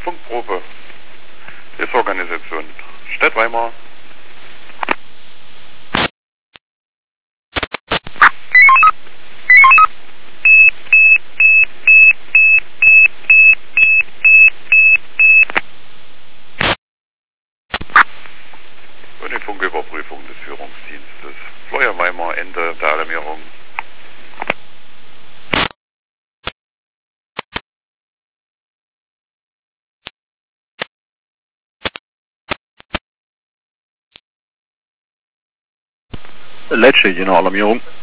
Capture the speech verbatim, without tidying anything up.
Funkprobe. Hilfsorganisation Stadt Weimar. Und die Funküberprüfung des Führungsdienstes. Florian Weimar, Ende der Alarmierung. Leitstelle, je nach Alarmierung.